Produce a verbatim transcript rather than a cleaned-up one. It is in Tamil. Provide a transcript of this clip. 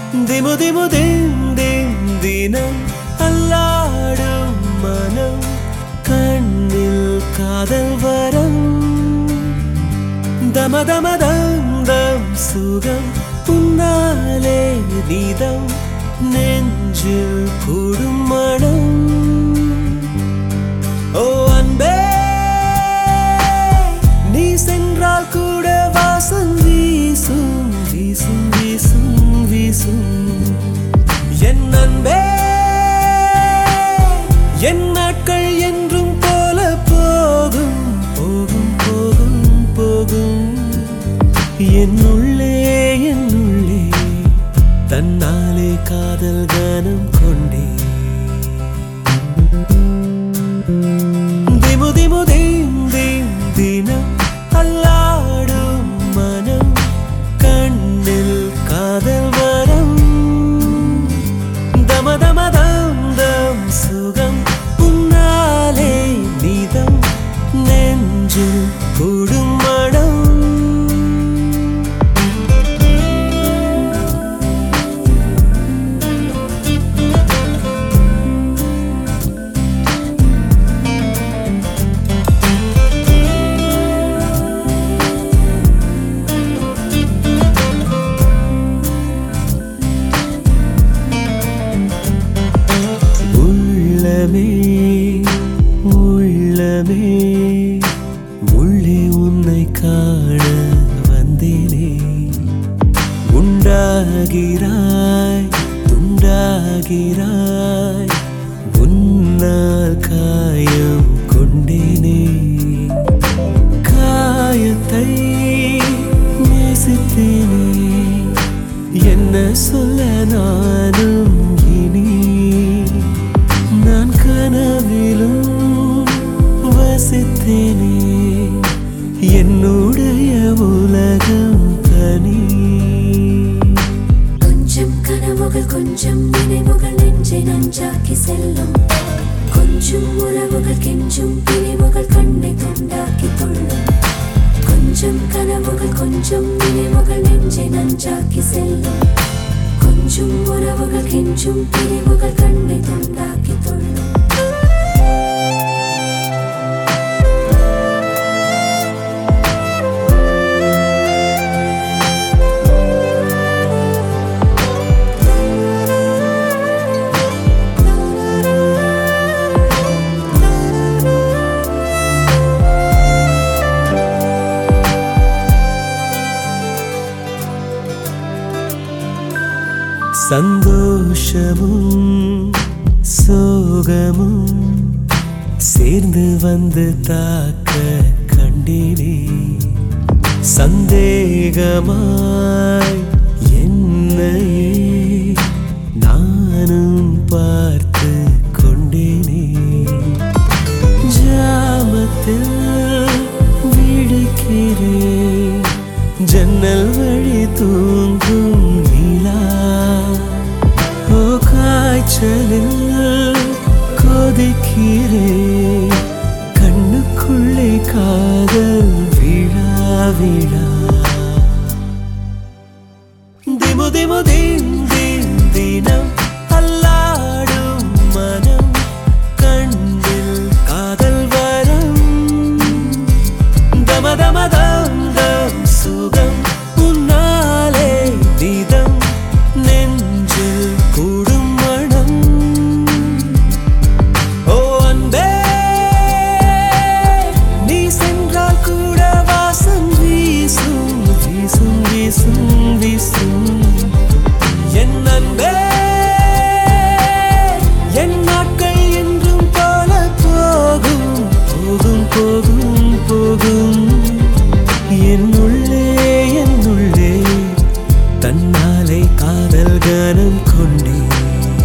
திமு திமு திம் திம் தினம் அல்லாடும் மனம் கண்ணில் காதல் வரம் தம தம தம் தம் சுகம் உன்னாலே நீதம் நெஞ்சில் கூடும் மனம் ஓ அன்பே நீ சென்றால் கூட வாசம் வீசும் வீசும் வீசும் வீசும் என் அன்பே என் நாட்கள் என்றும் போல போகும் போகும் போகும் போகும் என்னுள்ளே என்னுள்ளே தன்னாலே காதல் கானம் கொண்டே திமு திமு திம் திம் தினம் அல்லாடும் மனம் கண்ணில் காதல் வரம் தம தம தம் தம் சுகம் உன்னாலே நீதம் நெஞ்சில் கூடும் மடம் உள்ளமே உள்ளே உன்னை காண வந்தேனே உண்டாகிறாய் துண்டாகிறாய் உன்னால் காயம் கொண்டேனே காயத்தை நேசித்தேனே என்ன சொல்ல நானும் இனி நான் கனவிலும் வசித்தேனே என்னுடைய உலகம் தனி கொஞ்சம் கனவுகள் கொஞ்சம் நினைவுகள் நெஞ்சை நஞ்சாக்கி செல்லும் கொஞ்சம் உறவுகள் கெஞ்சும் பிரிவுகள் கண்ணை துண்டாக்கி துள்ளும் கொஞ்சம் கனவுகள் கொஞ்சம் நினைவுகள் நெஞ்சை நஞ்சாக்கி செல்லும் கொஞ்சம் உறவுகள் கெஞ்சும் பிரிவுகள் கண்ணை துண்டாக்கி துள்ளும் சந்தோஷமும் சோகமும் சேர்ந்து வந்து தாக்க கண்டேனே சந்தேகமாய் என்னையே நானும் பார்த்து கொண்டேனே ஜாமத்தில் விழிக்கிறேன் ஜன்னல் வழி தூங்கும் நிலா ஓ காய்ச்சலில் கொதிக்கிறேன் கண்ணுக்குள்ளே காதல் விழா விழா திமு திமு திம் திம் தினம் அல்லாடும் மனம் கண்ணில் காதல் வரம் தம தம தம் தம் சுகம் உன்னாலே நீதம் நெஞ்சில் கூடும் மனம் ஓ அன்பே நீ சென்றால் கூட வாசம் வீசும் வீசும் வீசும் வீசும் என் அன்பே என் நாட்கள் என்றும் போல போகும் போகும் போகும் போகும் என்னுள்ளே என்னுள்ளே தன்னாலே காதல் கானம் கொண்டே